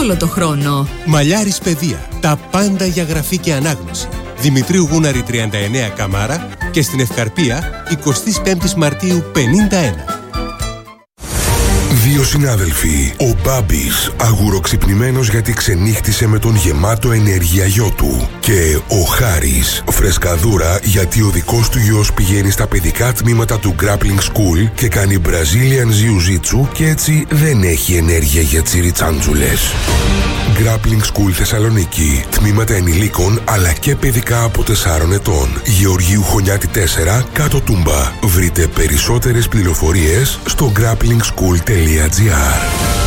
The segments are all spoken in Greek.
όλο το χρόνο. Μαλιάρης Παιδεία. Τα πάντα για γραφή και ανάγνωση. Δημητρίου Γούναρη 39 Καμάρα και στην Ευκαρπία 25 Μαρτίου 51. Δύο συνάδελφοι, ο Μπάμπης, αγουροξυπνημένος γιατί ξενύχτησε με τον γεμάτο ενέργεια γιο του, και ο Χάρης, φρεσκαδούρα γιατί ο δικός του γιος πηγαίνει στα παιδικά τμήματα του Grappling School και κάνει Brazilian Jiu-Jitsu και έτσι δεν έχει ενέργεια για τσιριτσάντζουλες. Grappling School Θεσσαλονίκη. Τμήματα ενηλίκων αλλά και παιδικά από 4 ετών. Γεωργίου Χωνιάτη 4, κάτω Τούμπα. Βρείτε περισσότερες πληροφορίες στο grapplingschool.gr.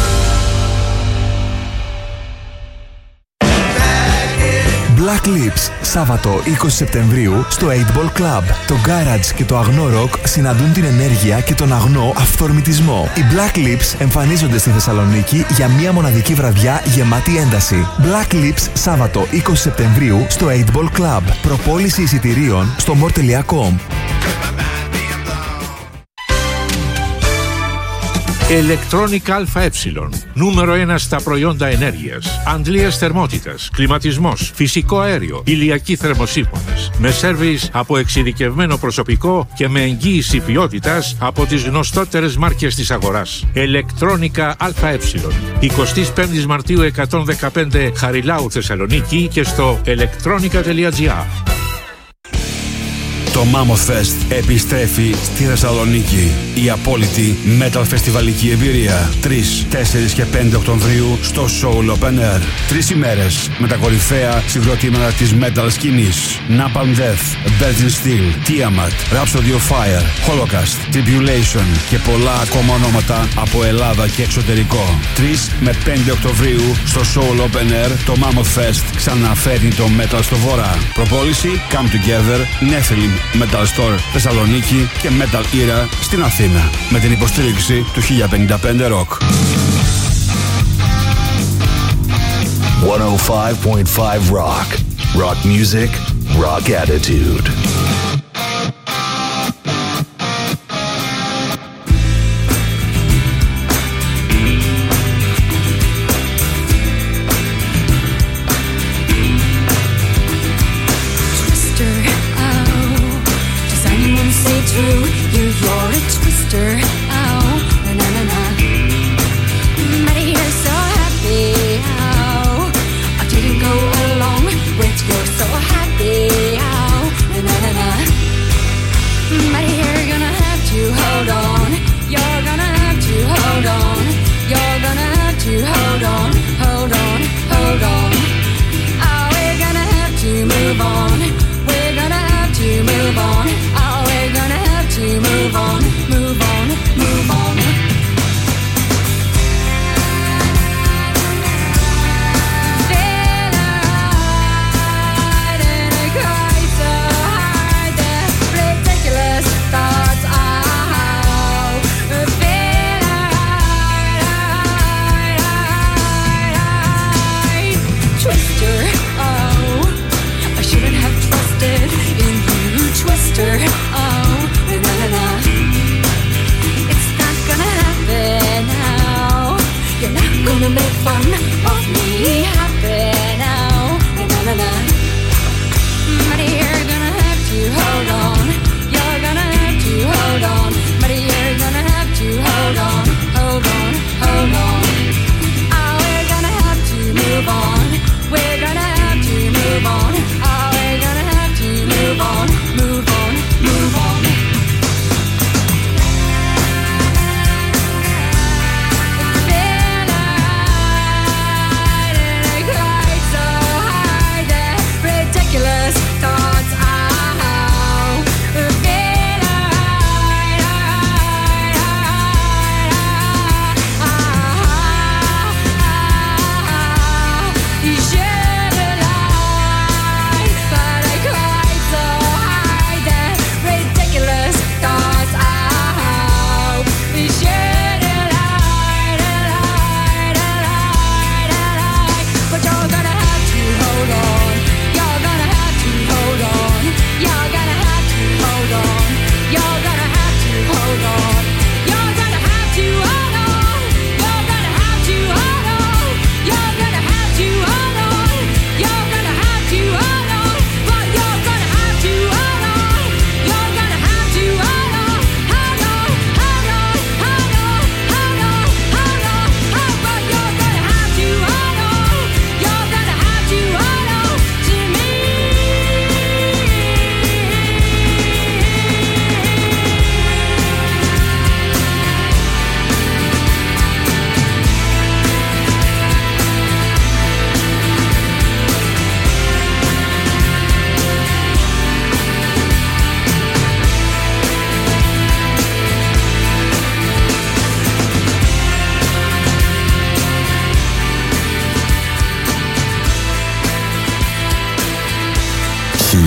Black Lips, Σάββατο 20 Σεπτεμβρίου στο 8 Ball Club. Το Garage και το αγνό ροκ συναντούν την ενέργεια και τον αγνό αυθορμητισμό. Οι Black Lips εμφανίζονται στη Θεσσαλονίκη για μια μοναδική βραδιά γεμάτη ένταση. Black Lips, Σάββατο 20 Σεπτεμβρίου στο 8 Ball Club. Προπόληση εισιτηρίων στο more.com. Electronic ΑΕ. Νούμερο 1 στα προϊόντα ενέργειας. Αντλίας θερμότητας, κλιματισμός, φυσικό αέριο, ηλιακοί θερμοσύφωνες. Με σέρβις από εξειδικευμένο προσωπικό και με εγγύηση ποιότητας από τις γνωστότερες μάρκες της αγοράς. Electronica ΑΕ. 25 Μαρτίου 115 Χαριλάου Θεσσαλονίκη και στο electronica.gr. Το Mammoth Fest επιστρέφει στη Θεσσαλονίκη. Η απόλυτη metal φεστιβαλική εμπειρία. 3, 4 και 5 Οκτωβρίου στο Soul Open Air. 3 ημέρες με τα κορυφαία συγκροτήματα της metal σκηνής. Napalm Death, Virgin Steel, Tiamat, Rhapsody of Fire, Holocaust, Tribulation και πολλά ακόμα ονόματα από Ελλάδα και εξωτερικό. 3 με 5 Οκτωβρίου στο Soul Open Air το Mammoth Fest ξαναφέρνει το metal στο βορρά. Προπόληση Come Together, Nephilim Metal Store Θεσσαλονίκη και Metal Era στην Αθήνα, με την υποστήριξη του 1055 Rock. 105.5 Rock. Rock music, rock attitude. True, you're a twister. Oh, na na na. But you're so happy. Oh, I didn't go along with you're so happy. Oh, na na na. But you're gonna have to hold on. You're gonna have to hold on. You're gonna have to hold on, hold on, hold on. Oh, we're gonna have to move on. We're gonna have to move on. Oh, we're gonna have to move on, move on, move on. Feel alright and I cry so hard. The ridiculous thoughts out. Feel alright. Twister, oh, I shouldn't have trusted in you, Twister. Oh, na na na. It's not gonna happen now. You're not gonna make fun of me happy now. Na na na. But you're gonna have to hold on. You're gonna have to hold on. But you're gonna have to hold on, hold on, hold on. Oh, we're gonna have to move on. We're gonna have to move on. Oh, we're gonna have to move on, move on, move on. Feel alright and I cried so hard. The ridiculous thought.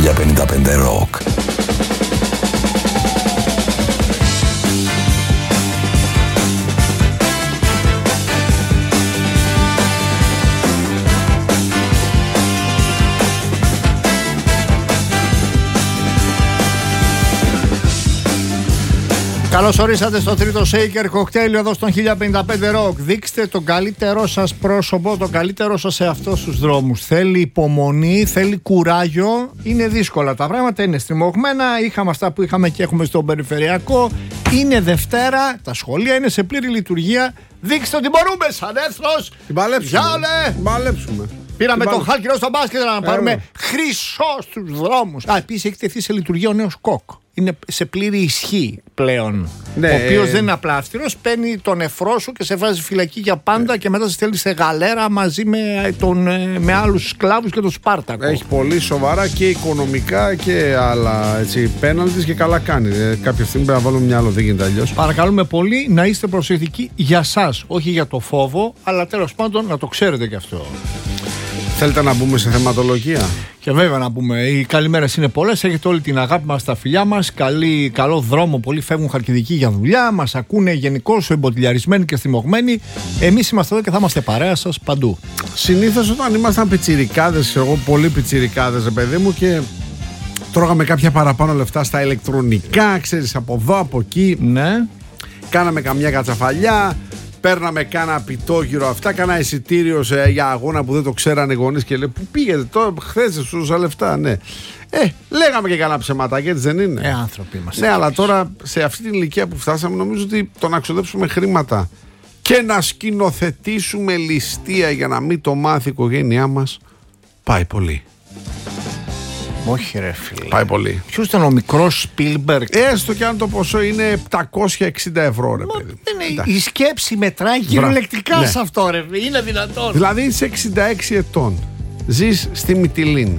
1055 Rock. Καλώς ορίσατε στο τρίτο Shaker Cocktail εδώ στον 1055 Rock. Δείξτε τον καλύτερό σας πρόσωπο, τον καλύτερό σας σε αυτούς τους δρόμους. Θέλει υπομονή, θέλει κουράγιο. Είναι δύσκολα τα πράγματα, είναι στριμωγμένα. Είχαμε αυτά που είχαμε και έχουμε στον περιφερειακό. Είναι Δευτέρα, τα σχολεία είναι σε πλήρη λειτουργία. Δείξτε ότι μπορούμε σαν έθνος. Την παλέψουμε. Γιάλε! Την παλέψουμε. Πήραμε τον Χάλκινο στο μπάσκετ να πάρουμε χρυσό στους δρόμους. Επίσης έχει τεθεί σε λειτουργία ο νέος ΚΟΚ. Είναι σε πλήρη ισχύ πλέον. Ναι, ο οποίος δεν είναι απλά αυστηρός, παίρνει τον νεφρό σου και σε βάζει φυλακή για πάντα και μετά σε στέλνει σε γαλέρα μαζί με άλλους σκλάβους και τον Σπάρτακο. Έχει πολύ σοβαρά και οικονομικά και άλλα πέναλτις και καλά κάνει. Κάποια στιγμή πρέπει να βάλουμε μια άλλο, δεν γίνεται αλλιώς. Παρακαλούμε πολύ να είστε προσεκτικοί για σας, όχι για το φόβο, αλλά τέλος πάντων να το ξέρετε κι αυτό. Θέλετε να μπούμε σε θεματολογία? Και βέβαια να πούμε, οι καλημέρες είναι πολλές. Έχετε όλη την αγάπη μας στα φιλιά μας. Καλό δρόμο. Πολλοί φεύγουν Χαλκιδικοί για δουλειά. Μας ακούνε γενικώς εμποτιλιαρισμένοι και στριμωγμένοι. Εμείς είμαστε εδώ και θα είμαστε παρέα σας παντού. Συνήθως όταν ήμασταν πιτσιρικάδες, εγώ πολύ πιτσιρικάδες, παιδί μου, και τρώγαμε κάποια παραπάνω λεφτά στα ηλεκτρονικά, ξέρεις, από εδώ, από εκεί. Ναι. Κάναμε καμιά κατσαφαλιά. Παίρναμε κάνα πιτόγυρο αυτά, κάνα εισιτήριο για αγώνα που δεν το ξέρανε οι γονείς και λέει πού πήγατε τώρα, χθες σου δώσα λεφτά, ναι. Λέγαμε και κανένα ψεματάκι, έτσι δεν είναι? Άνθρωποι είμαστε. Ναι, αλλά τώρα σε αυτή την ηλικία που φτάσαμε, νομίζω ότι το να ξοδέψουμε χρήματα και να σκηνοθετήσουμε ληστεία για να μην το μάθει η οικογένειά μας, πάει πολύ. Όχι ρε φίλε. Πάει πολύ. Ποιος ήταν ο μικρός Σπίλμπεργκ? Έστω και αν το ποσό είναι 760 ευρώ, ρε παιδί. Η σκέψη μετράει κυριολεκτικά, ναι, σε αυτό, ρε. Είναι δυνατόν? Δηλαδή είσαι 66 ετών. Ζεις στη Μυτιλήνη.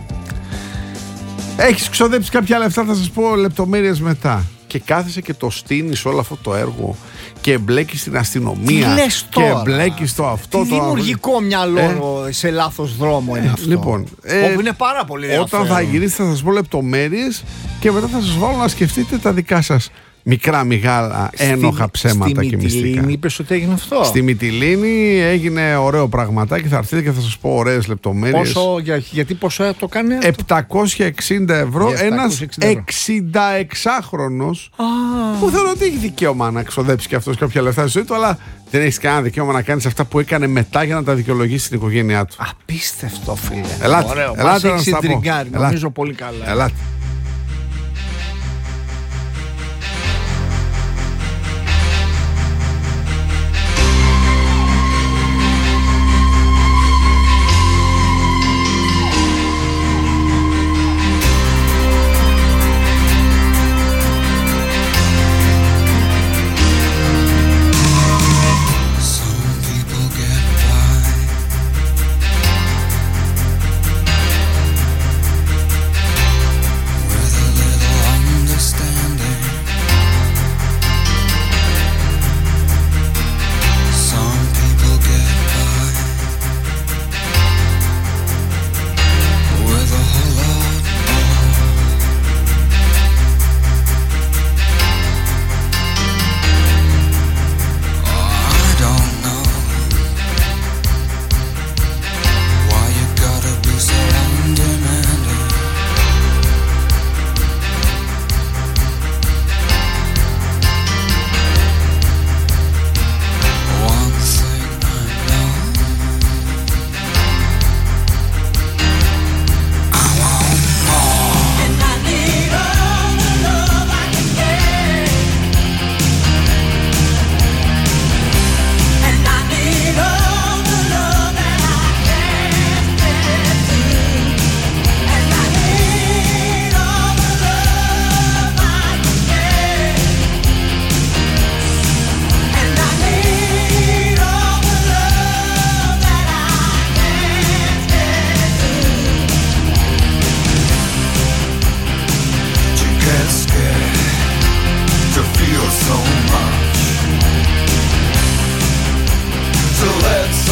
Έχεις ξοδέψει κάποια λεφτά, θα σας πω λεπτομέρειες μετά. Και κάθεσαι και το στείνεις όλο αυτό το έργο και εμπλέκεις την αστυνομία και εμπλέκεις το αυτό. Τι δημιουργικό μυαλό σε λάθος δρόμο είναι αυτό. Λοιπόν, όπου είναι πάρα πολύ ενδιαφέρον. Όταν θα γυρίσει θα σας πω λεπτομέρειες και μετά θα σας βάλω να σκεφτείτε τα δικά σας μικρά μεγάλα ένοχα ψέματα και μυστικά. Στη Μυτιλήνη είπες ότι έγινε αυτό? Στη Μυτιλήνη έγινε ωραίο πραγματάκι, θα έρθετε και θα σας πω ωραίες λεπτομέρειες. Γιατί πόσο το κάνει? 760 ευρώ ένας 66χρονος που θεωρώ ότι έχει δικαίωμα να ξοδέψει και αυτός κάποια λεφτά στη ζωή του, αλλά δεν έχεις κανένα δικαίωμα να κάνεις αυτά που έκανε μετά για να τα δικαιολογήσει στην οικογένειά του. Απίστευτο, φίλε. Ελάτε, ωραίο. Ελάτε μας έχει τριγκάρει, νομίζω πολύ καλά. Ελάτε.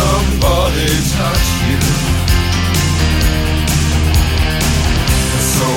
touch you. So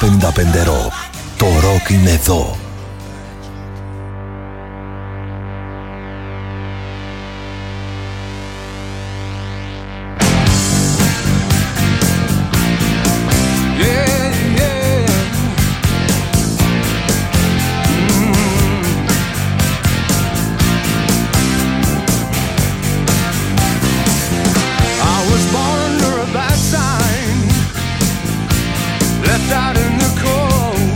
1055 Rock. Το ροκ είναι εδώ. Out in the cold,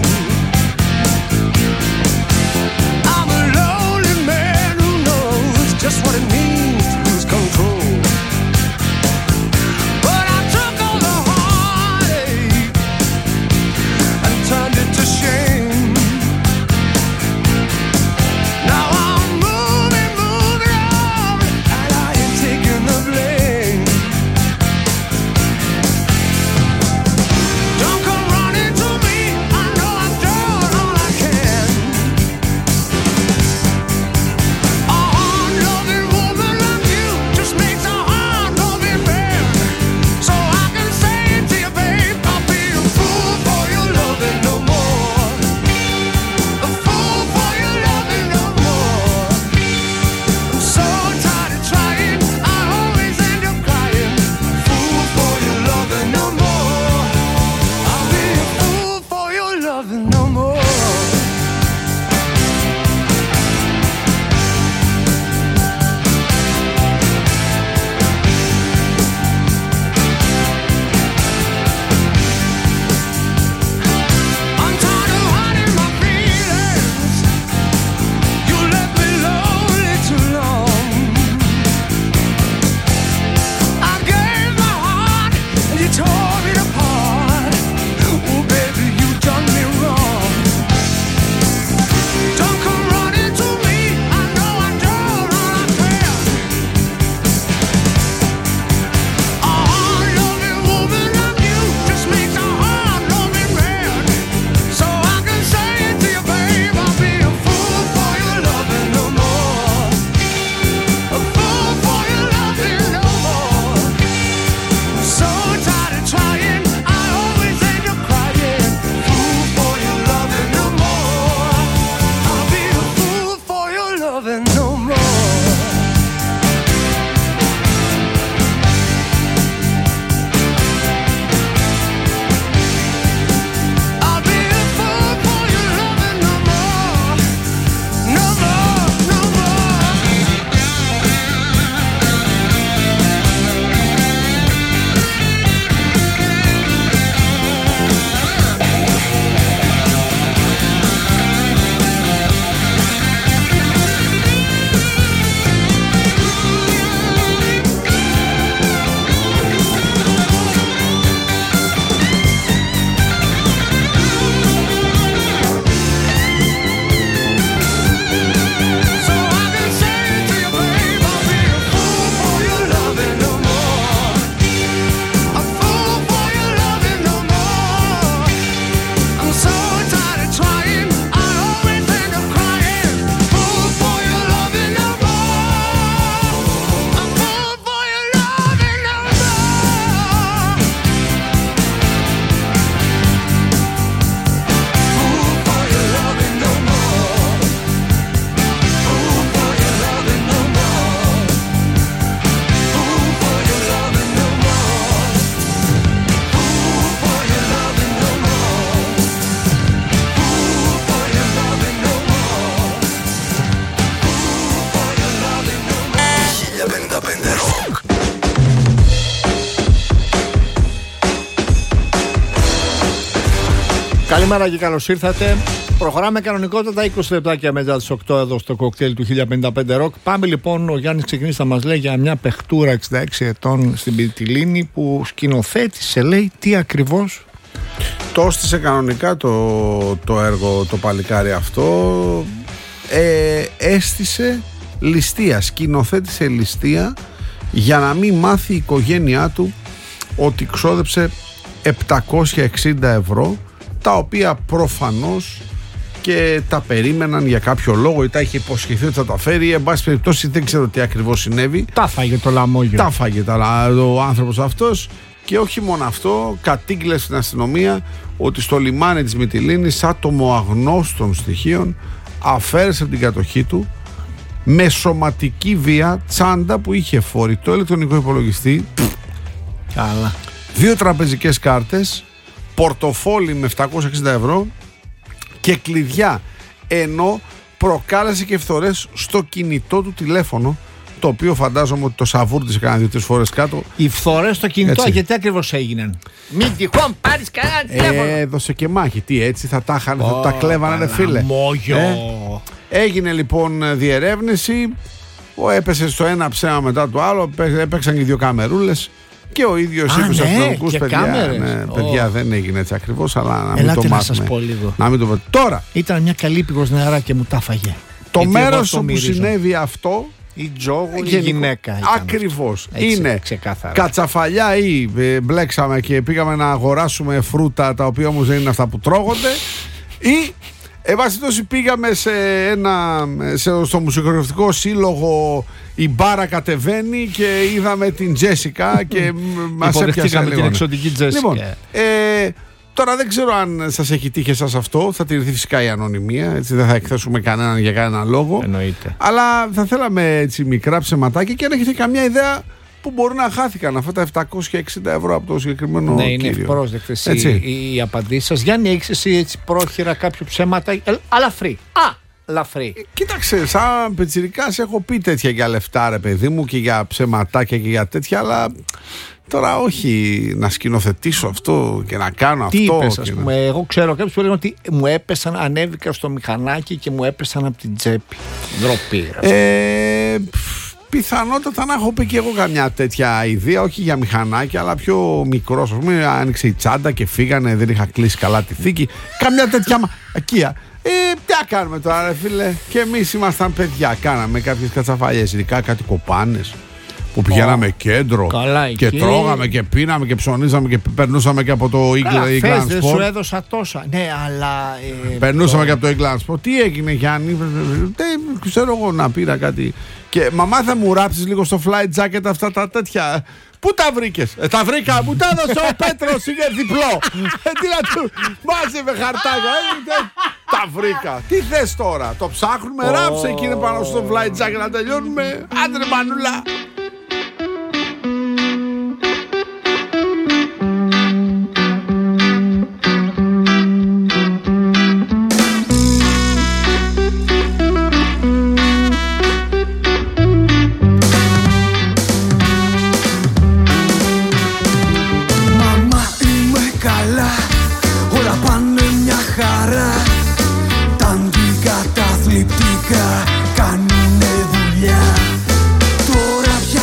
Καλημέρα και καλώς ήρθατε. Προχωράμε κανονικότατα 20 λεπτάκια μετά τις 8 εδώ στο κοκτέιλ του 1055 Rock. Πάμε λοιπόν, ο Γιάννης ξεκινήσει να μας λέει για μια παιχτούρα 66 ετών στην Πιτιλίνη που σκηνοθέτησε, λέει, τι ακριβώς. Το έστησε κανονικά το έργο το παλικάρι αυτό. Έστησε ληστεία, σκηνοθέτησε ληστεία για να μην μάθει η οικογένειά του ότι ξόδεψε 760 ευρώ, τα οποία προφανώς και τα περίμεναν για κάποιο λόγο ή τα είχε υποσχεθεί ότι θα τα φέρει. Εν πάση περιπτώσει δεν ξέρω τι ακριβώς συνέβη. Τα φάγε το λαμόγιο. Τα φάγε ο άνθρωπος αυτός. Και όχι μόνο αυτό, κατήγγειλε στην αστυνομία ότι στο λιμάνι της Μυτιλήνης άτομο αγνώστων στοιχείων αφαίρεσε από την κατοχή του με σωματική βία τσάντα που είχε φορητό ηλεκτρονικό υπολογιστή, Καλά. 2 τραπεζικές κάρτες, πορτοφόλι με 760 ευρώ και κλειδιά, ενώ προκάλεσε και φθορές στο κινητό του τηλέφωνο, το οποίο φαντάζομαι ότι το σαβούρτισε κάνα 2-3 φορές κάτω. Οι φθορές στο κινητό, Έτσι. γιατί ακριβώς έγιναν? Μην τυχόν πάρεις κανένα τηλέφωνο. Έδωσε και μάχη. Τι έτσι θα τα είχαν, θα τα κλέβανε, ρε φίλε. Μόγιο. Έγινε λοιπόν διερεύνηση. Έπεσε στο ένα ψέμα μετά το άλλο. Έπαιξαν και 2 καμερούλες. Και ο ίδιος είπε στους αστυνομικούς, και παιδιά, κάμερες. παιδιά δεν έγινε έτσι ακριβώς, αλλά να μην Ελάτε το να μάθουμε. σας πω λίγο. Να μην το πω. Τώρα, Ήταν μια καλή πηγός νερά και μου τα φαγε. το Γιατί εγώ μέρος το όπου μυρίζω. συνέβη αυτό, Η τζόγου, η γενικό- γυναίκα. ήταν ακριβώς, αυτό. Έτσι, είναι ξεκάθαρα. κατσαφαλιά ή μπλέξαμε και πήγαμε να αγοράσουμε φρούτα τα οποία όμως δεν είναι αυτά που τρώγονται, ή εν πάση περιπτώσει πήγαμε στο μουσικογραφικό σύλλογο, η μπάρα κατεβαίνει και είδαμε την Τζέσικα και μας έπιασε Υποδεχτήκαμε λίγο. την εξωτική Τζέσικα. Λοιπόν, τώρα δεν ξέρω αν σας έχει τύχει εσάς αυτό. Θα τηρηθεί φυσικά η ανωνυμία. Έτσι, δεν θα εκθέσουμε κανέναν για κανένα λόγο. Εννοείται. Αλλά θα θέλαμε έτσι μικρά ψεματάκια και αν έχετε καμιά ιδέα που μπορεί να χάθηκαν αυτά τα 760 ευρώ από το συγκεκριμένο Ναι, είναι κύριο. ευπρόσδεκτες Έτσι. οι απαντήσεις σας. Γιάννη, έχεις εσύ έτσι πρόχειρα κάποιο ψέματα? Αλαφρύ. Λαφρύ. Κοίταξε, σαν πιτσιρικάς έχω πει τέτοια για λεφτά, ρε παιδί μου, και για ψεματάκια και για τέτοια, αλλά τώρα όχι να σκηνοθετήσω αυτό και να κάνω Τι αυτό. είπες, ας πούμε? Εγώ ξέρω κάποιους που έλεγαν ότι μου έπεσαν, ανέβηκα στο μηχανάκι και μου έπεσαν από την τσέπη. Ντροπή. Πιθανότατα να έχω πει και εγώ καμιά τέτοια ιδέα, όχι για μηχανάκια, αλλά πιο μικρό. Α πούμε, άνοιξε η τσάντα και φύγανε, δεν είχα κλείσει καλά τη θήκη. Καμιά τέτοια μακία. Τι να κάνουμε τώρα, ρε φίλε. Και εμείς ήμασταν παιδιά. Κάναμε κάποιες κατσαφαλιές, ειδικά κάτι κοπάνες που πηγαίναμε κέντρο καλά, και εκεί. τρώγαμε και πίναμε και ψωνίζαμε και περνούσαμε και από το Φες, England δεν σου Sport. έδωσα τόσα. Ναι, αλλά. Περνούσαμε και από το England Sport. Τι έγινε, Γιάννη? Δεν ξέρω εγώ, να πήρα κάτι. Και μαμά, θα μου ράψεις λίγο στο flight jacket αυτά τα τέτοια. Πού τα βρήκες? Τα βρήκα, μου τα έδωσε ο Πέτρος, είναι διπλό. Τι να του μάζευε χαρτάκια. Τα βρήκα. Τι θες τώρα? Το ψάχνουμε, ράψε εκεί πάνω στο flight jacket να τελειώνουμε. Άντε ρε μανούλα. Μαμά, είμαι καλά, όλα πάνε μια χαρά. Τα αντικαταθλιπτικά κάνουνε δουλειά. Τώρα πια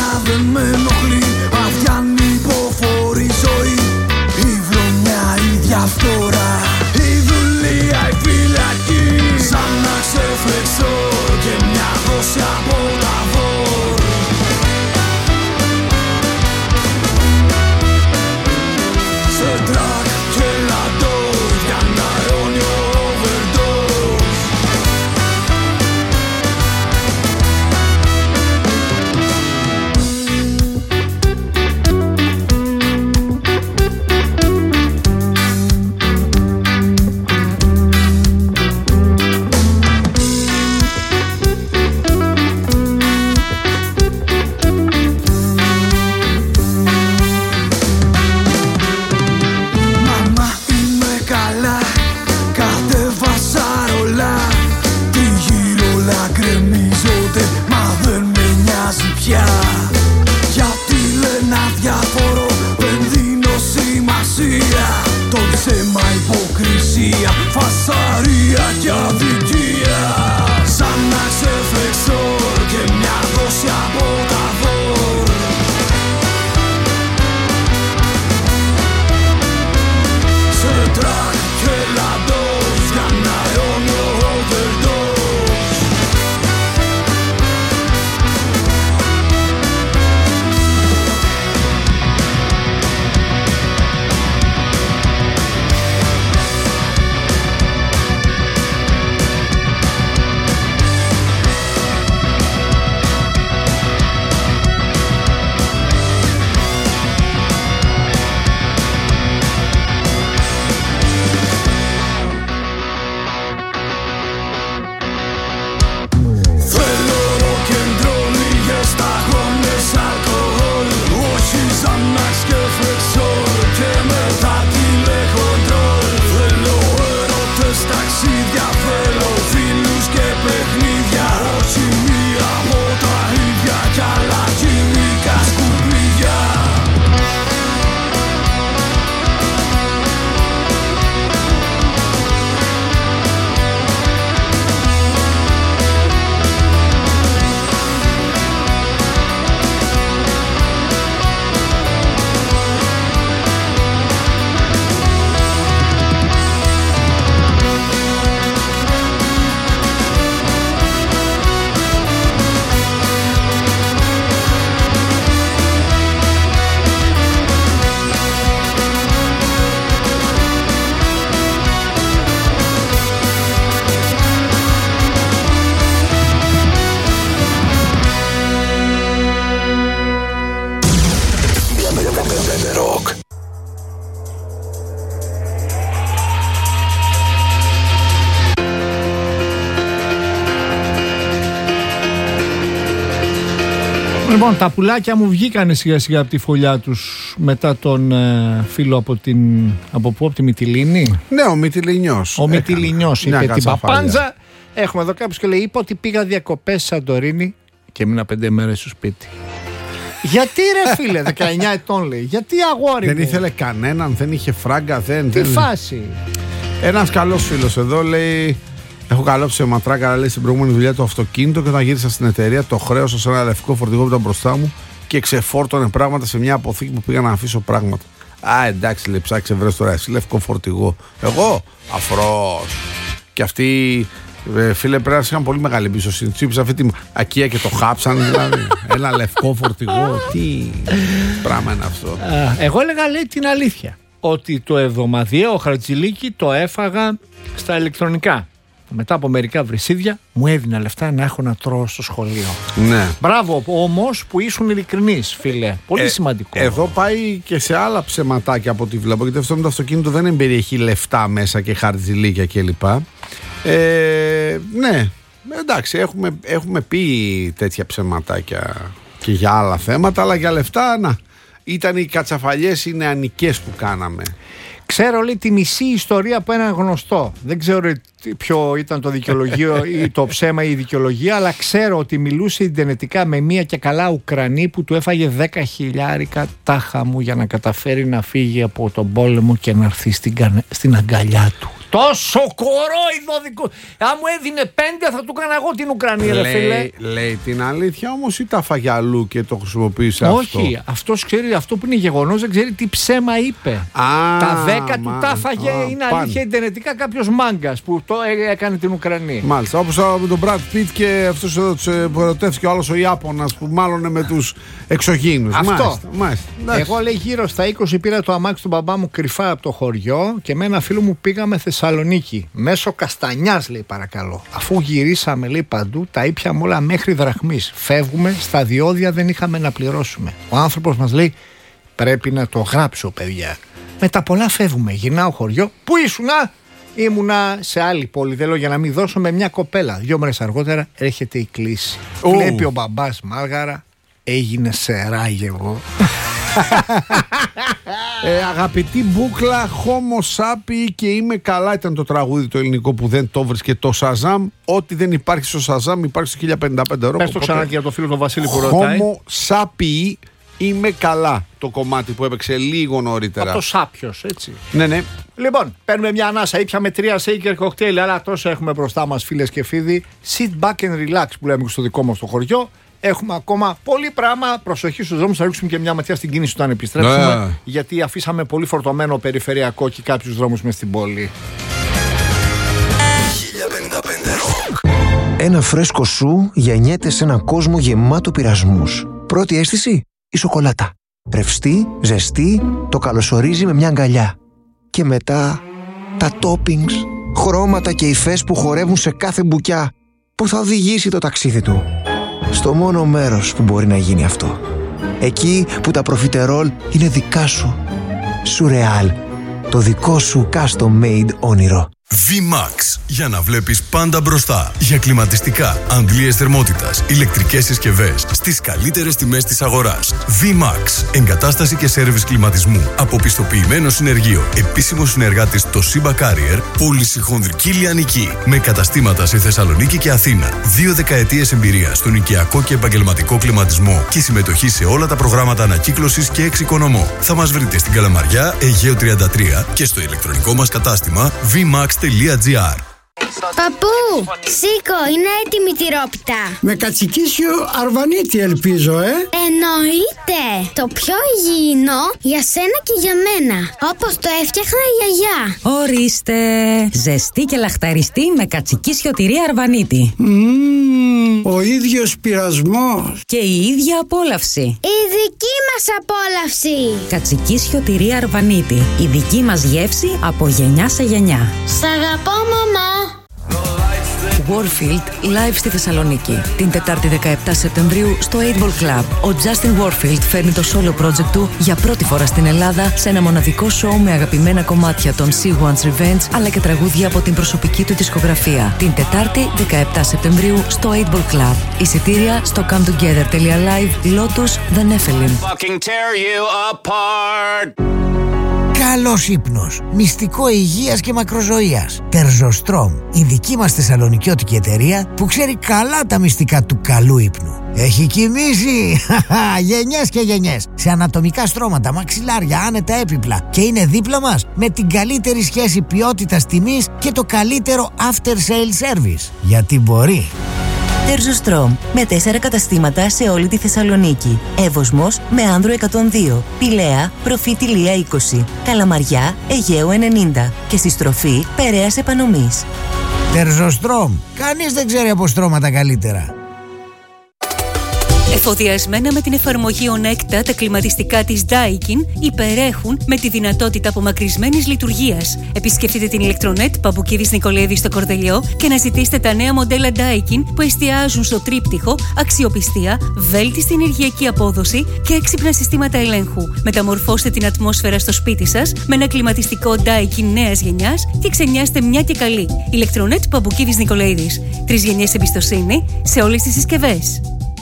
Λοιπόν, τα πουλάκια μου βγήκανε σιγά σιγά από τη φωλιά τους μετά τον φίλο από από τη Μυτιλήνη. Ναι, ο Μυτιληνιός. Ο Μυτιληνιός είπε την παπάντζα. Έχουμε εδώ κάποιος και λέει: είπα ότι πήγα διακοπές Σαντορίνη και έμεινα 5 μέρες στο σπίτι. Γιατί ρε φίλε, 19 ετών λέει, γιατί αγόρι δεν μου. ήθελε κανέναν, δεν είχε φράγκα, Τι φάση. Ένας καλός φίλος εδώ λέει: έχω καλόψει σε ματράκα, αλλά λέει στην προηγούμενη δουλειά το αυτοκίνητο και όταν γύρισα στην εταιρεία το χρέωσα σε ένα λευκό φορτηγό που ήταν μπροστά μου και ξεφόρτωνε πράγματα σε μια αποθήκη που πήγα να αφήσω πράγματα. Α, εντάξει, λέει, ψάξε βρες τώρα εσύ λευκό φορτηγό. Εγώ, αφρός. Και αυτοί, φίλε, πρέπει να είχαν πολύ μεγάλη εμπιστοσύνη. Του είπες αυτή την ακία και το χάψαν, δηλαδή. Ένα λευκό φορτηγό. Τι πράγμα είναι αυτό. Εγώ έλεγα, λέει, την αλήθεια. Ότι το εβδομαδιαίο Χαρτζηλίκι το έφαγα στα ηλεκτρονικά. Μετά από μερικά βρυσίδια μου έδινα λεφτά να έχω να τρώω στο σχολείο. Ναι. Μπράβο όμως που ήσουν ειλικρινής, φίλε. Πολύ σημαντικό. Εδώ πάει και σε άλλα ψεματάκια από ό,τι βλέπω. Γιατί αυτό με το αυτοκίνητο δεν εμπεριέχει λεφτά μέσα και χαρτζηλίκια κλπ. Ναι, εντάξει, έχουμε πει τέτοια ψεματάκια και για άλλα θέματα, αλλά για λεφτά, να. Ήταν οι κατσαφαλιές, οι νεανικές που κάναμε. Ξέρω, λέει, τη μισή ιστορία από έναν γνωστό. Δεν ξέρω ποιο ήταν το δικαιολογείο ή το ψέμα ή η δικαιολογία, αλλά ξέρω ότι μιλούσε ιντερνετικά με μία και καλά Ουκρανή που του έφαγε 10.000 τάχα μου για να καταφέρει να φύγει από τον πόλεμο και να έρθει στην αγκαλιά του. Τόσο κορόιδο δικό. Αν μου έδινε 5 θα του έκανα εγώ την Ουκρανία, ρε φίλε. Λέει την αλήθεια όμως ή τα φάγε αλλού και το χρησιμοποίησε αυτό? Όχι, αυτός ξέρει αυτό που είναι γεγονός, δεν ξέρει τι ψέμα είπε. Τα 10 του τα φάγε, είναι αλήθεια ιντερνετικά κάποιος μάγκας που το έκανε την Ουκρανία. Μάλιστα, όπως με τον Brad Pitt και αυτός εδώ που ερωτεύτηκε ο άλλος ο Ιάπωνας που μάλλον με τους εξωγήινους. Αυτό. Μάλιστα. Εγώ, λέει, γύρω στα 20 πήρα το αμάξι του μπαμπά μου κρυφά από το χωριό και με ένα φίλο μου πήγαμε Θεσσαλονίκη. Μέσω Καστανιάς, λέει, παρακαλώ. Αφού γυρίσαμε, λέει, παντού, τα ήπιαμε όλα μέχρι δραχμής. Φεύγουμε, στα διόδια δεν είχαμε να πληρώσουμε. Ο άνθρωπος μας λέει: πρέπει να το γράψω, παιδιά. Με τα πολλά φεύγουμε. Γυρνάω χωριό. Πού ήσουνα? Ήμουνα σε άλλη πόλη. Θέλω για να μην δώσω με μια κοπέλα. 2 μέρες αργότερα έρχεται η κλήση. Βλέπει ο μπαμπάς Μάργαρα. Έγινε σεράγεβο. Αγαπητή μπούκλα, Homo sapi και είμαι καλά ήταν το τραγούδι το ελληνικό που δεν το βρίσκε το Shazam. Ό,τι δεν υπάρχει στο Shazam υπάρχει στο 1055 ευρώ. Πες το ξανά και για το φίλο τον Βασίλη που ρωτάει. Homo sapi, είμαι καλά, το κομμάτι που έπαιξε λίγο νωρίτερα. Από το Σάπιος, έτσι. Ναι, ναι. Λοιπόν, παίρνουμε μια ανάσα. Ήπιαμε 3 shaker cocktail, αλλά τόσο έχουμε μπροστά μας, φίλες και φίλοι. Sit back and relax που λέμε στο δικό μας το χωριό. Έχουμε ακόμα πολύ πράγμα. Προσοχή στους δρόμους. Θα ρίξουμε και μια ματιά στην κίνηση όταν επιστρέψουμε. Γιατί αφήσαμε πολύ φορτωμένο περιφερειακό και κάποιους δρόμους μες στην πόλη. 1055 Ένα φρέσκο σου γεννιέται σε έναν κόσμο γεμάτο πειρασμούς. Πρώτη αίσθηση, η σοκολάτα. Ρευστή, ζεστή, το καλωσορίζει με μια αγκαλιά. Και μετά τα toppings, χρώματα και υφές που χορεύουν σε κάθε μπουκιά που θα οδηγήσει το ταξίδι του στο μόνο μέρος που μπορεί να γίνει αυτό. Εκεί που τα προφιτερόλ είναι δικά σου. Σουρεάλ, το δικό σου custom made όνειρο. VMAX. Για να βλέπεις πάντα μπροστά. Για κλιματιστικά, αντλίες θερμότητας, ηλεκτρικές συσκευές στις καλύτερες τιμές της αγοράς. VMAX. Εγκατάσταση και σέρβις κλιματισμού από πιστοποιημένο συνεργείο. Επίσημο συνεργάτης το Simba Carrier. Πώληση χονδρική λιανική. Με καταστήματα σε Θεσσαλονίκη και Αθήνα. 2 δεκαετίες εμπειρία στον οικιακό και επαγγελματικό κλιματισμό. Και συμμετοχή σε όλα τα προγράμματα ανακύκλωσης και εξοικονομώ. Θα μας βρείτε στην Καλαμαριά, Αιγαίου 33 και στο ηλεκτρονικό μας κατάστημα vmax.gr. Παππού, σήκω, είναι έτοιμη η τυρόπιτα. Με κατσικίσιο αρβανίτη ελπίζω, Εννοείται. Το πιο υγιεινό για σένα και για μένα. Όπως το έφτιαχνα η γιαγιά. Ορίστε. Ζεστή και λαχταριστή με κατσικίσιο τυρί αρβανίτη. Ο ίδιος πειρασμός. Και η ίδια απόλαυση. Η δική μας απόλαυση. Κατσικίσιο τυρί αρβανίτη. Η δική μας γεύση από γενιά σε γενιά. Σ' αγαπώ, μαμά. Warfield live στη Θεσσαλονίκη. Την Τετάρτη 17 Σεπτεμβρίου στο 8 Ball Club. Ο Justin Warfield φέρνει το solo project του για πρώτη φορά στην Ελλάδα σε ένα μοναδικό show με αγαπημένα κομμάτια των She Wants Revenge αλλά και τραγούδια από την προσωπική του δισκογραφία. Την Τετάρτη 17 Σεπτεμβρίου στο 8 Ball Club. Εισιτήρια στο cometogether.live Lotus The Nephilim. Καλός ύπνος, μυστικό υγείας και μακροζωίας. Τερζοστρόμ, η δική μας θεσσαλονικιώτικη εταιρεία που ξέρει καλά τα μυστικά του καλού ύπνου. Έχει κοιμήσει γενιές και γενιές σε ανατομικά στρώματα, μαξιλάρια, άνετα έπιπλα και είναι δίπλα μας με την καλύτερη σχέση ποιότητας τιμής και το καλύτερο after sale service. Γιατί μπορεί. Τερζοστρόμ, με 4 καταστήματα σε όλη τη Θεσσαλονίκη. Εύωσμος με Άνδρο 102, Πηλαία, Προφήτηλία 20, Καλαμαριά, Αιγαίου 90 και στη στροφή Περαίας Επανομής. Τερζοστρόμ, κανείς δεν ξέρει από στρώματα καλύτερα. Εφοδιασμένα με την εφαρμογή Onecta, τα κλιματιστικά της Daikin υπερέχουν με τη δυνατότητα απομακρυσμένης λειτουργίας. Επισκεφτείτε την Ηλεκτρονέτ Παπουκίδης Νικολαίδη στο Κορδελιό και να ζητήσετε τα νέα μοντέλα Daikin που εστιάζουν στο τρίπτυχο, αξιοπιστία, βέλτιστη ενεργειακή απόδοση και έξυπνα συστήματα ελέγχου. Μεταμορφώστε την ατμόσφαιρα στο σπίτι σας με ένα κλιματιστικό Daikin νέας γενιάς και ξενιάστε μια και καλή. Ηλεκτρονέτ Παπουκίδης Νικολαίδης. 3 γενιές εμπιστοσύνη σε όλες τις συσκευές.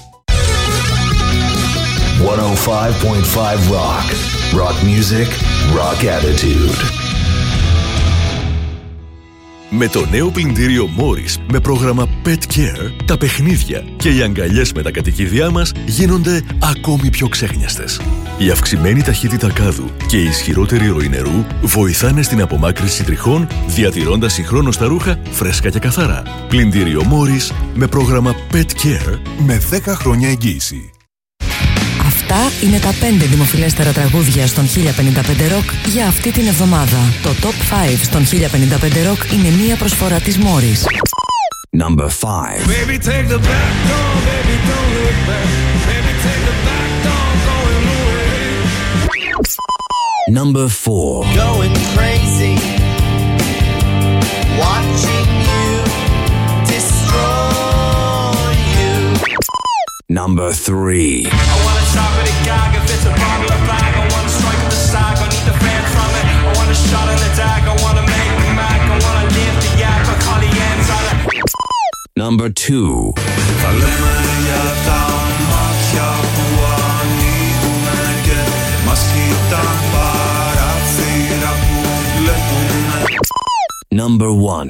105.5 Rock. Rock music, rock attitude. Με το νέο πλυντήριο Morris με πρόγραμμα Pet Care, τα παιχνίδια και οι αγκαλιές με τα κατοικίδια μας γίνονται ακόμη πιο ξέχνιαστες. Η αυξημένη ταχύτητα κάδου και η ισχυρότερη ροή νερού βοηθάνε στην απομάκρυνση τριχών, διατηρώντας συγχρόνως τα ρούχα φρέσκα και καθαρά. Πλυντήριο Morris με πρόγραμμα Pet Care με 10 χρόνια εγγύηση. Αυτά είναι τα 5 δημοφιλέστερα τραγούδια στον 1055 Rock για αυτή την εβδομάδα. Το Top 5 στον 1055 Rock είναι μία προσφορά της Morris. Number 5. Baby, take the back door, baby, don't look back. Baby, take the back door, going away. Number 4. Going crazy, watching you destroy you. Number 3. I wanna chop it a gag if it's a bottle of bag. I wanna strike at the sack, I need the fan from it. I want a shot in the dag, I wanna make the mac. I wanna live the yak, I call the ends on it. Number 2. Θα λέμε για τα μάτια που ανοίγουνε και μας κοιτάν παράθυρα που βλέπουνε. Number 1.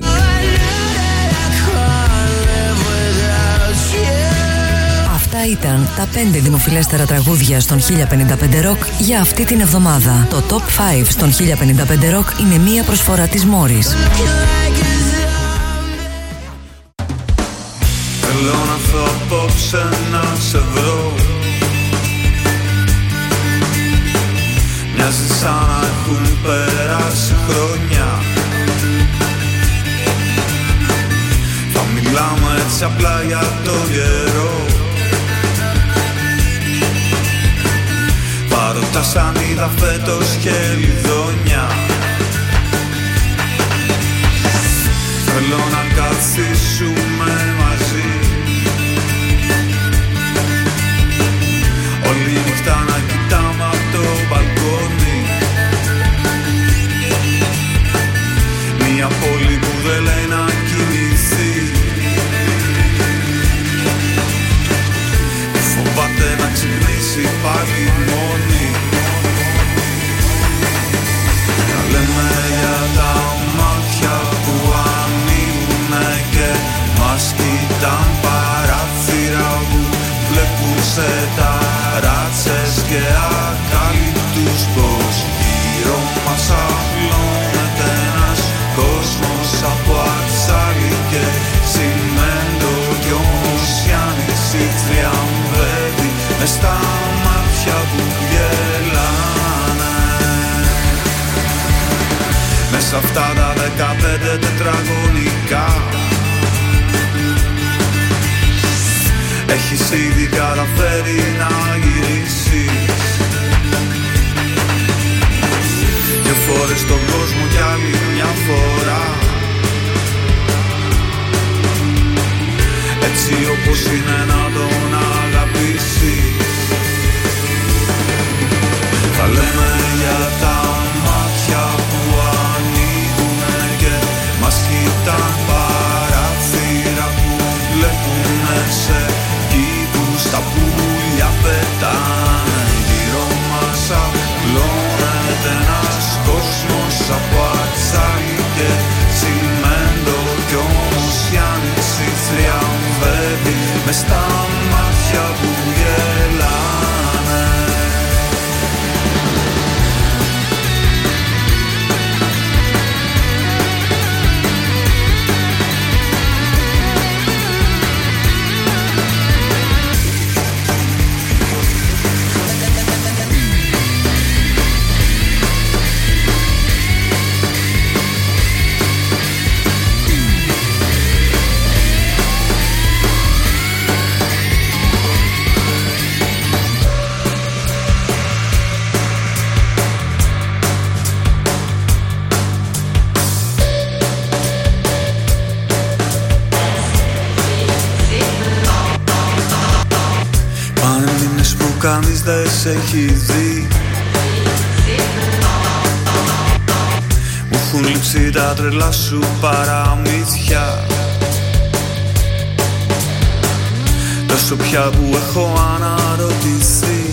Αυτά ήταν τα 5 δημοφιλέστερα τραγούδια στον 1055 Rock για αυτή την εβδομάδα. Το Top 5 στον 1055 Rock είναι μία προσφορά της Morris. Θέλω να έρθω απόψε να σε βρω. Μοιάζει σαν να έχουν περάσει χρόνια. Θα μιλάμε έτσι απλά για το καιρό. Παρότα σαν είδα φέτος και λιδόνια. Θέλω να καθίσουμε μαζί. Όλη νύχτα να κοιτάμε από το μπαλκόνι. Μια πόλη που δεν λέει να κοιμηθεί. Φοβάται να ξυπνήσει πάλι μόνη. Να λέμε για τα μάτια που ανοίγουνε και μας κοιτάν παράθυρα που βλέπουν σε ταράτσες και ακάλυπτους πως γύρω μας απλώνεται ένας κόσμος από ατσάλι και τσιμέντο κι όμως η άνοιξη τριαμβεύει μες στα μάτια που γελάνε. Μέσα αυτά τα 15 τετραγωνικά έχεις ήδη καταφέρει να γυρίσεις 2 φορές τον κόσμο κι άλλη μια φορά. έτσι όπως είναι να τον αγαπήσεις. Θα λέμε για τα μάτια που ανοίγουνε και μας κοιτάν, παράθυρα που βλέπουνε σε κήπους, τα πουλιά πετάνε γύρω μας, απλώνεται ένας κόσμος από ατσάλι και τσιμέντο, κι όμως η άνοιξη θριαμβεύει μες στα μάτια που γελάνε. Κανείς δεν σε έχει δει, μου έχουν λείψει τα τρελά σου παραμύθια, τόσο πια που έχω αναρωτηθεί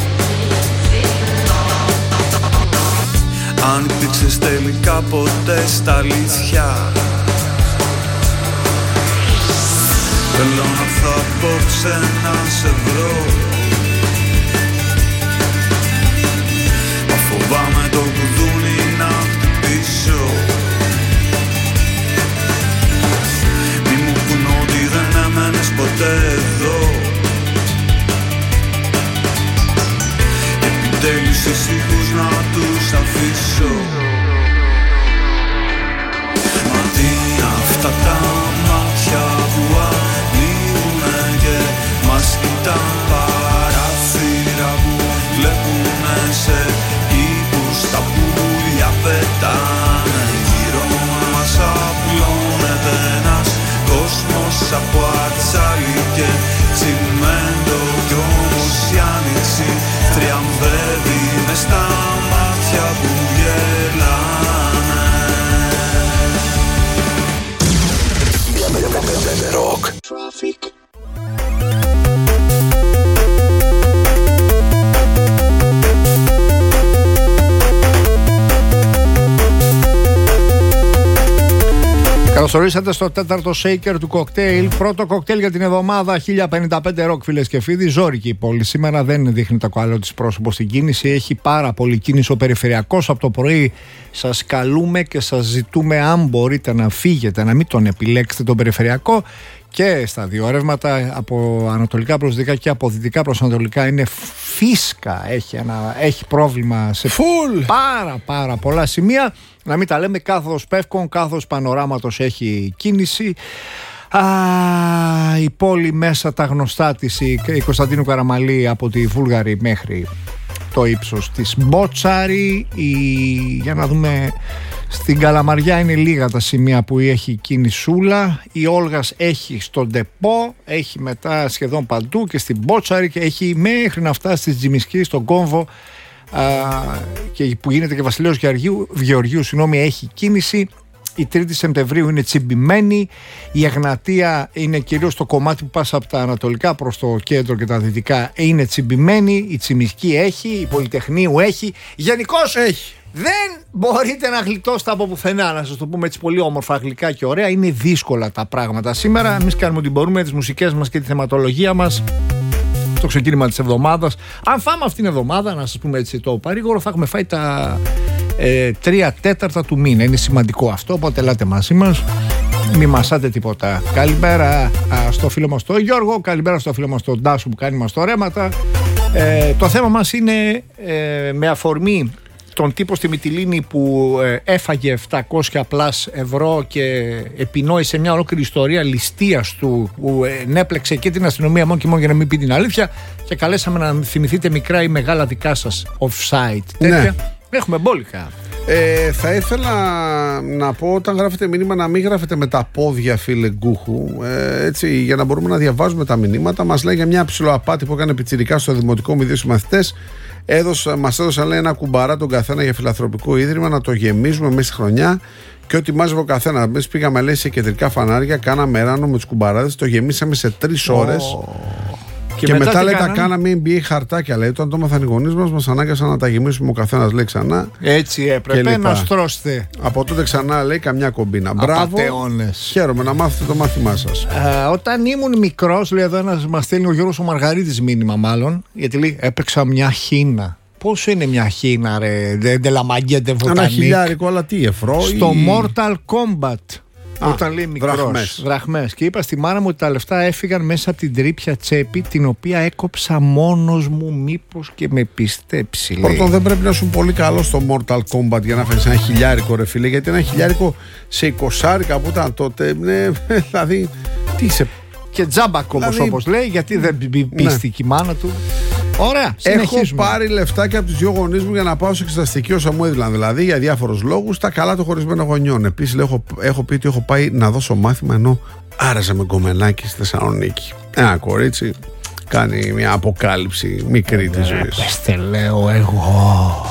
αν υπήρξες τελικά ποτέ στα αλήθεια. Θέλω να έρθω απόψε να σε βρω, φοβάμαι το κουδούνι να χτυπήσω. Μη μου πουν ότι δεν έμενες ποτέ εδώ, επιτέλους ησύχους να τους αφήσω. Μα τι είναι αυτά τα μάτια που ανοίγουνε και μας κοιτάν, παράθυρα που βλέπουνε σε κήπους, τα πουλιά πετάνε γύρω μας, απλώνεται ένας κόσμος από ατσάλι και τσιμέντο, κι όμως η άνοιξη θριαμβεύει μες στα μάτια που γελάνε. 105 Rock. Καλώς ορίσατε στο τέταρτο shaker του κοκτέιλ. Πρώτο κοκτέιλ για την εβδομάδα 1055 Rock, φίλες και φίλοι. Ζώρικη η πόλη σήμερα, δεν δείχνει το καλό της πρόσωπο στην κίνηση. Έχει πάρα πολύ κίνηση ο περιφερειακός από το πρωί. Σας καλούμε και σας ζητούμε, αν μπορείτε να φύγετε, να μην τον επιλέξετε τον περιφερειακό. Και στα δύο ρεύματα, από ανατολικά προς δυτικά και από δυτικά προς ανατολικά, είναι φίσκα. Έχει πρόβλημα σε πάρα πολλά σημεία. Να μην τα λέμε, κάθοδος Πεύκων, κάθοδος Πανοράματος έχει κίνηση. Η πόλη μέσα, τα γνωστά της, η Κωνσταντίνου Καραμαλή από τη Βούλγαρη μέχρι το ύψος της Μπότσαρη. Για να δούμε, στην Καλαμαριά είναι λίγα τα σημεία που έχει κίνησούλα. Η Όλγας έχει στον Ντεπό, έχει μετά σχεδόν παντού και στην Μπότσαρη, και έχει μέχρι να φτάσει στη Τζιμισκή, στον Κόμβο, και που γίνεται και Βασιλέως Γεωργίου, έχει κίνηση. Η 3η Σεπτεμβρίου είναι τσιμπημένη. Η Εγνατία είναι κυρίως το κομμάτι που πας από τα ανατολικά προς το κέντρο και τα δυτικά, είναι τσιμπημένη. Η Τσιμισκή έχει, η Πολυτεχνείου έχει. Γενικώς έχει. Δεν μπορείτε να γλιτώσετε από πουθενά, να σας το πούμε έτσι πολύ όμορφα, γλυκά και ωραία. Είναι δύσκολα τα πράγματα σήμερα. Εμείς κάνουμε ό,τι μπορούμε, τις μουσικές μας και τη θεματολογία μας, το ξεκίνημα της εβδομάδας. Αν φάμε αυτήν την εβδομάδα, να σας πούμε έτσι το παρήγορο, θα έχουμε φάει τα 3/4 του μήνα. Είναι σημαντικό αυτό, οπότε ελάτε μαζί μας. Μη μασάτε τίποτα. Καλημέρα στο φίλο μας τον Γιώργο, καλημέρα στο φίλο μας τον Τάσο που κάνει μας το ρέματα. Το θέμα μας είναι με αφορμή τον τύπο στη Μυτιλήνη που έφαγε 700+ ευρώ και επινόησε μια ολόκληρη ιστορία ληστείας του, που ενέπλεξε και την αστυνομία μόνο και μόνο για να μην πει την αλήθεια, και καλέσαμε να θυμηθείτε μικρά ή μεγάλα δικά σας offside τέτοια. Ναι. Έχουμε μπόλικα. Θα ήθελα να πω, όταν γράφετε μήνυμα, να μην γράφετε με τα πόδια, φίλε Γκούχου, έτσι, για να μπορούμε να διαβάζουμε τα μηνύματα. Μας λέει για μια ψιλοαπάτη που έκανε πιτσιρικά στο δημοτικό με 2 συμμαθητές. Μας έδωσαν, λέει, ένα κουμπαρά τον καθένα για φιλανθρωπικό ίδρυμα να το γεμίζουμε μέσα στη χρονιά. Και ό,τι μάζευε ο καθένα. Εμείς πήγαμε, λέει, σε κεντρικά φανάρια, κάναμε ράνο με τους κουμπαράδες, το γεμίσαμε σε 3 ώρες. Και μετά λέει, τα κάναμε NBA χαρτάκια. Λέει, όταν το έμαθαν οι γονείς μας ανάγκασαν να τα γεμίσουμε ο καθένας, λέει, ξανά. Έτσι έπρεπε να στρώστε. Από τότε ξανά, λέει, καμιά κομπίνα. Μπράβο. Χαίρομαι να μάθετε το μάθημά σας. Όταν ήμουν μικρός, λέει, εδώ ένας μας στέλνει ο Γιώργος ο Μαργαρίτης μήνυμα, μάλλον. Γιατί λέει, έπαιξα μια χίνα. Πόσο είναι μια χίνα, ρε? Δεν λαμαγκέται βοτανίκ. Ένα χιλιάρικο, αλλά τι ευρώ. Στο Mortal Kombat. Όταν λέει μικρός, δραχμές. Και είπα στη μάνα μου ότι τα λεφτά έφυγαν μέσα από την τρίπια τσέπη, την οποία έκοψα μόνος μου, μήπως και με πιστέψει. Πρώτον, δεν πρέπει να είσαι πολύ καλό στο Mortal Kombat για να φέρεις ένα χιλιάρικο, ρε φίλε. Γιατί ένα χιλιάρικο σε 20 που ήταν τότε, ναι, δηλαδή, τι είσαι. Και τζάμπακο, δηλαδή, όπως λέει, γιατί δεν πίστηκε η μάνα του. Ωραία, έχω πάρει λεφτάκια από τους 2 γονείς μου για να πάω σε εξεταστική όσα μου έδιναν. Δηλαδή για διάφορους λόγους, τα καλά των χωρισμένων γονιών. Επίσης, έχω πει ότι έχω πάει να δώσω μάθημα ενώ άραζα με γκομενάκι στη Θεσσαλονίκη. Ένα κορίτσι κάνει μια αποκάλυψη μικρή της ζωής. Πεστε, λέω εγώ.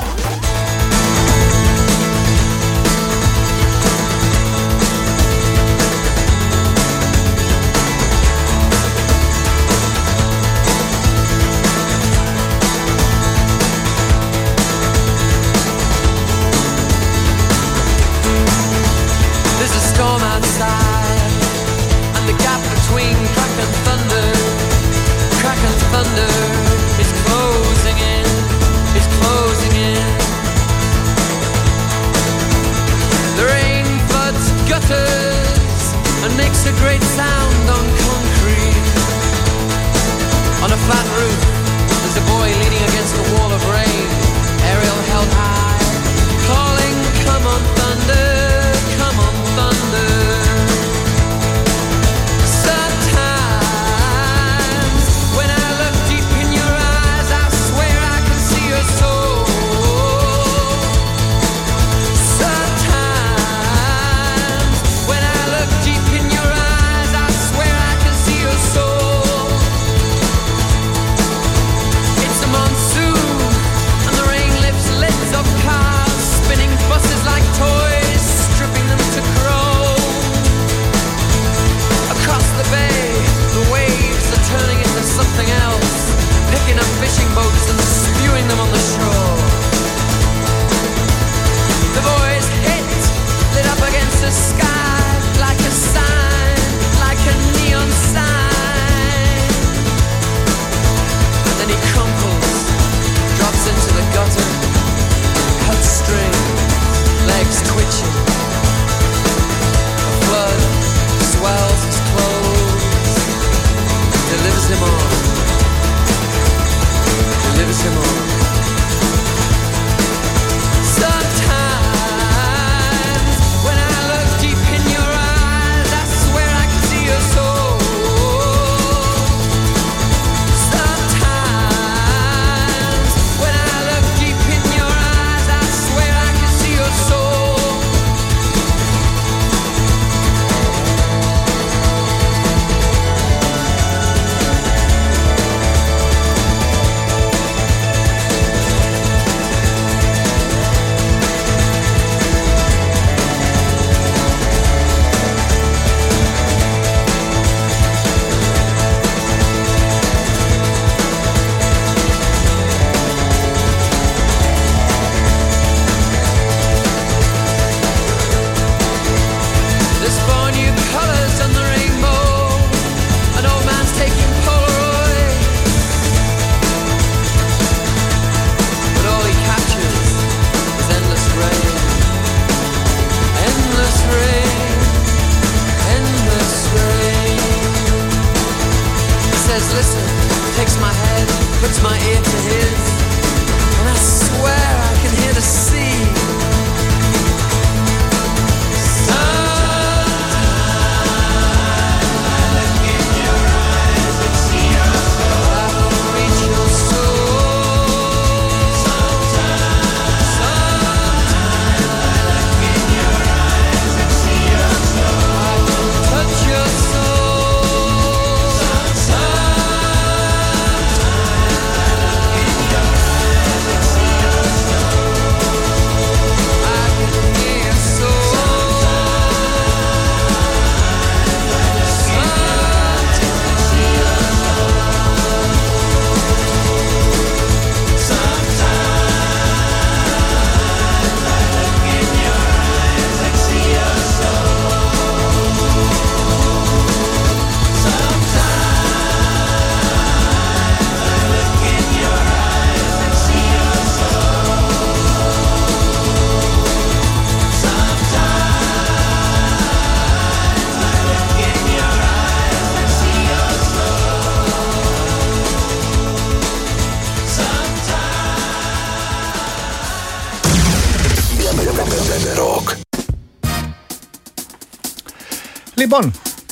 Λοιπόν,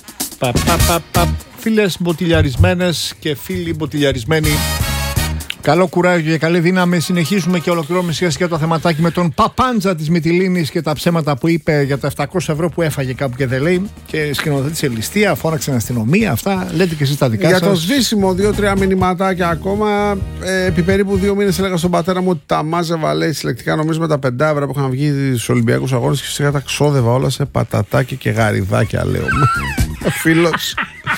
φίλες μποτιλιαρισμένες και φίλοι μποτιλιαρισμένοι, καλό κουράγιο και καλή δύναμη. Συνεχίζουμε και ολοκληρώνουμε σιγά σιγά το θεματάκι με τον Παπάντζα της Μυτιλήνης και τα ψέματα που είπε για τα 700 ευρώ που έφαγε κάπου και δεν λέει. Και σκηνοθέτησε ληστεία, φώναξε την αστυνομία. Αυτά λέτε και εσείς τα δικά σας. Για το σβήσιμο, 2-3 μηνυματάκια ακόμα. Επί περίπου 2 μήνες έλεγα στον πατέρα μου ότι τα μάζευα, λέει, συλλεκτικά νομίζω με τα 5 ευρώ που είχαν βγει στους Ολυμπιακούς Αγώνες και σιγά τα ξόδευα όλα σε πατατάκια και γαριδάκια, λέω. Φίλος.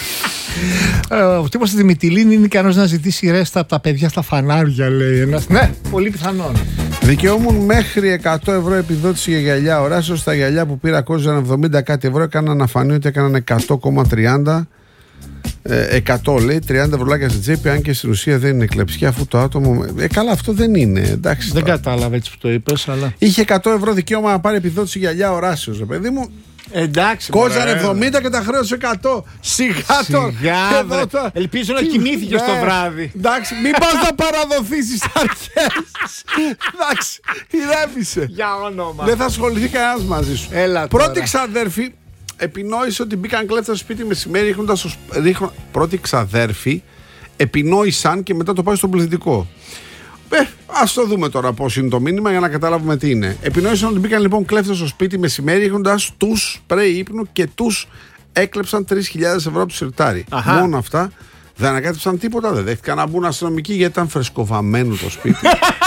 Ο τύπος στη Μυτιλήνη είναι ικανός να ζητήσει ρέστα από τα παιδιά στα φανάρια, λέει ένας. Ναι, πολύ πιθανόν. Δικαιούμουν μέχρι 100 ευρώ επιδότηση για γυαλιά οράσεως. Τα γυαλιά που πήρα κόστιζαν 70 κάτι ευρώ. Έκαναν να φανεί ότι έκαναν 100,30. 100 λέει, 30 ευρώ στην τσέπη. Αν και στην ουσία δεν είναι κλεψιά, αφού το άτομο. Καλά, αυτό δεν είναι. Εντάξει, δεν κατάλαβα έτσι που το είπες, αλλά. Είχε 100 ευρώ δικαίωμα να πάρει επιδότηση γυαλιά οράσεως, παιδί μου. Εντάξει. Κόζανε 70 και τα χρέωσε 100. Σιγά το. Ελπίζω να κοιμήθηκε στο βράδυ. Εντάξει, μην πας να παραδοθείς στις αρχές. Εντάξει, ηρέμησε. Για όνομα. Δεν θα ασχοληθεί κανένας μαζί σου. Πρώτη ξαδέρφη επινόησε ότι μπήκαν κλέφτες στο σπίτι μεσημέρι πρώτη ξαδέρφη επινόησαν και μετά το πάει στον πληθυντικό. Ας το δούμε τώρα πώς είναι το μήνυμα για να καταλάβουμε τι είναι. Επινόησαν ότι μπήκαν λοιπόν κλέφτες στο σπίτι μεσημέρι έχοντας τους σπρέι ύπνου και τους έκλεψαν 3.000 ευρώ από το σιρτάρι. Μόνο αυτά. Δεν ανακάτεψαν τίποτα, δεν δέχτηκαν να μπουν αστυνομικοί γιατί ήταν φρεσκοβαμμένο το σπίτι.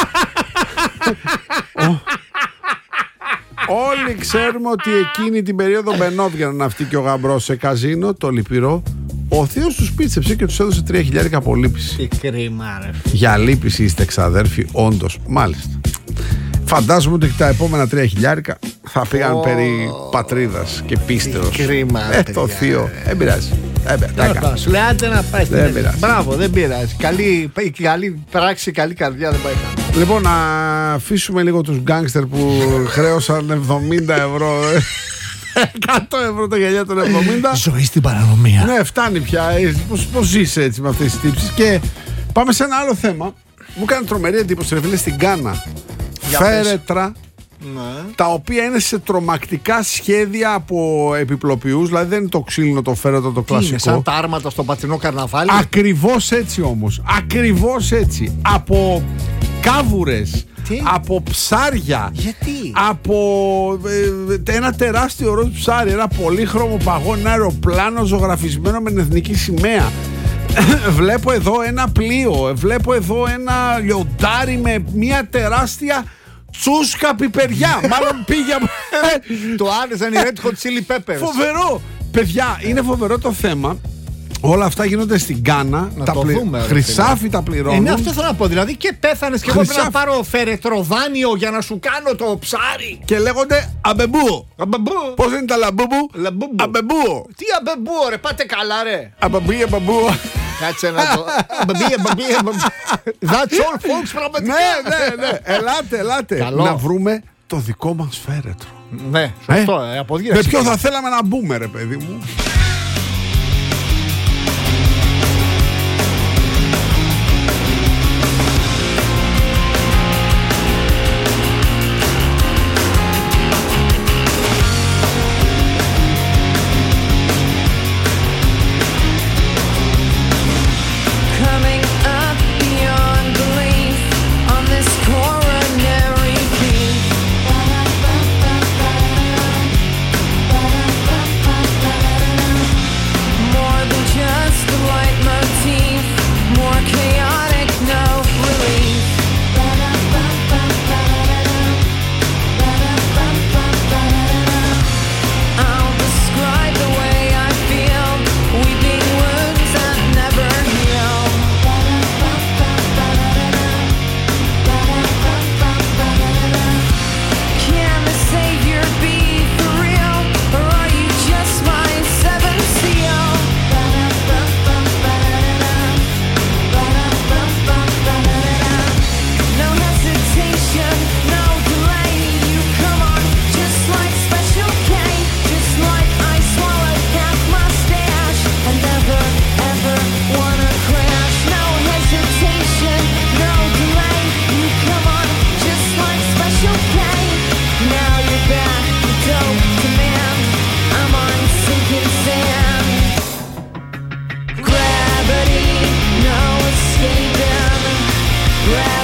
Όλοι ξέρουμε ότι εκείνη την περίοδο μπαινόβγαιναν αυτοί και ο γαμπρός σε καζίνο, το λυπηρό. Ο θείος τους πίτσεψε και τους έδωσε 3.000 από λύπηση. Τι κρίμα, ρε. Για λύπηση είστε ξαδέρφοι, όντως. Μάλιστα. Φαντάζομαι ότι τα επόμενα 3.000 θα πήγαν περί πατρίδας και πίστεως. Τι κρίμα, το θείο. Δεν πειράζει. Σου λέει άντε να πάει στην Ελλάδα. Μπράβο, δεν πειράζει. Καλή πράξη, καλή καρδιά δεν πάει καλά. Λοιπόν, να αφήσουμε λίγο τους γκάνγκστερ που χρέωσαν 70 ευρώ. 100 ευρώ τα γυαλιά των 70. Ζωή στην παρανομία. Ναι, φτάνει πια. Πώς ζεις έτσι με αυτές τις τύψεις. Και πάμε σε ένα άλλο θέμα. Μου έκανε τρομερή εντύπωση, ρε φίλε, στην Γκάνα. Φέρετρα. Ναι. Τα οποία είναι σε τρομακτικά σχέδια από επιπλοποιούς. Δηλαδή δεν είναι το ξύλινο το φέρετρο το κλασικό. Είναι σαν τα άρματα στο πατρινό καρναβάλι. Ακριβώς έτσι όμως. Ακριβώς έτσι. Από κάβουρες. Από ψάρια. Γιατί? Από ένα τεράστιο ροζ ψάρι. Ένα πολύχρωμο παγό. Ένα αεροπλάνο ζωγραφισμένο με την εθνική σημαία. Βλέπω εδώ ένα πλοίο. Βλέπω εδώ ένα λιοντάρι με μια τεράστια τσούσκα πιπεριά. Μάλλον πήγε. Το άρεσαν οι Red Hot Chili Peppers. Φοβερό. Παιδιά, είναι φοβερό το θέμα. Όλα αυτά γίνονται στην Γκάνα. Χρυσάφι τα πληρώνουν. Είναι αυτό θέλω να πω. Δηλαδή και πέθανες και εγώ πρέπει να πάρω φερετροδάνιο για να σου κάνω το ψάρι. Και λέγονται αμπεμπούο. Πώς είναι τα λαμπούμπου? Αμπεμπούο. Τι αμπεμπούο, ρε, πάτε καλά, ρε. Αμπεμπούο. Κάτσε να το. That's all, folks, πραγματικά. Ναι. Ελάτε. Να βρούμε το δικό μας φέρετρο. Ναι, σωστό. Με ποιο θα θέλαμε να μπούμε, ρε παιδί μου?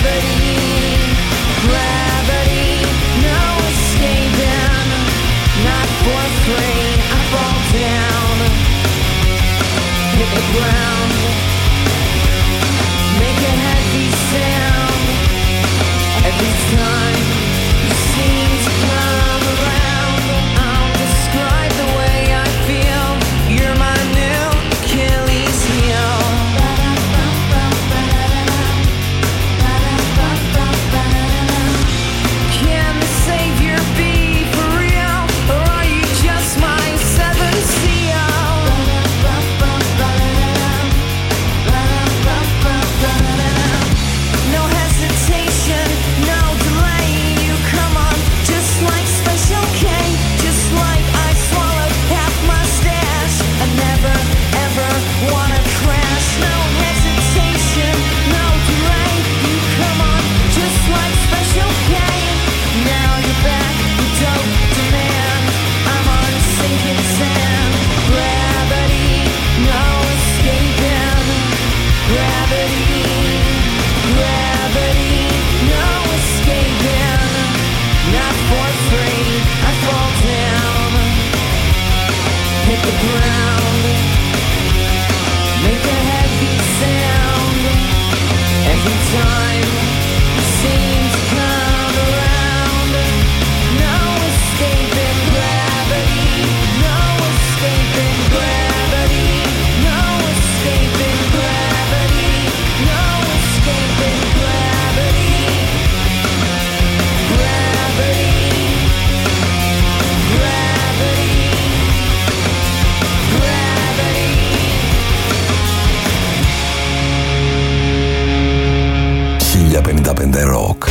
Rock.